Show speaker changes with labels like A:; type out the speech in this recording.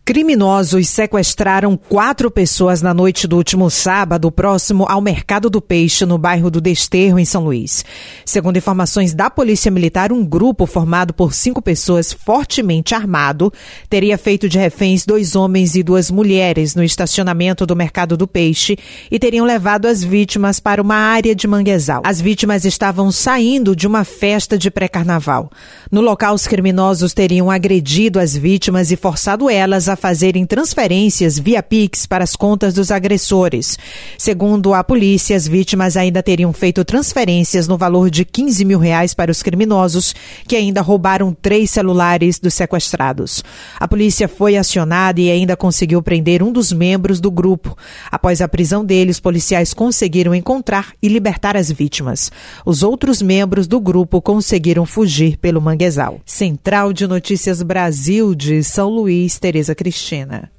A: Criminosos sequestraram 4 pessoas na noite do último sábado, próximo ao Mercado do Peixe, no bairro do Desterro, em São Luís. Segundo informações da Polícia Militar, um grupo formado por 5 pessoas fortemente armado teria feito de reféns 2 homens e 2 mulheres no estacionamento do Mercado do Peixe e teriam levado as vítimas para uma área de manguezal. As vítimas estavam saindo de uma festa de pré-carnaval. No local, os criminosos teriam agredido as vítimas e forçado elas a fazerem transferências via Pix para as contas dos agressores. Segundo a polícia, as vítimas ainda teriam feito transferências no valor de R$15 mil para os criminosos, que ainda roubaram 3 celulares dos sequestrados. A polícia foi acionada e ainda conseguiu prender um dos membros do grupo. Após a prisão dele, os policiais conseguiram encontrar e libertar as vítimas. Os outros membros do grupo conseguiram fugir pelo manguezal. Central de Notícias Brasil de São Luís, Tereza Cristina.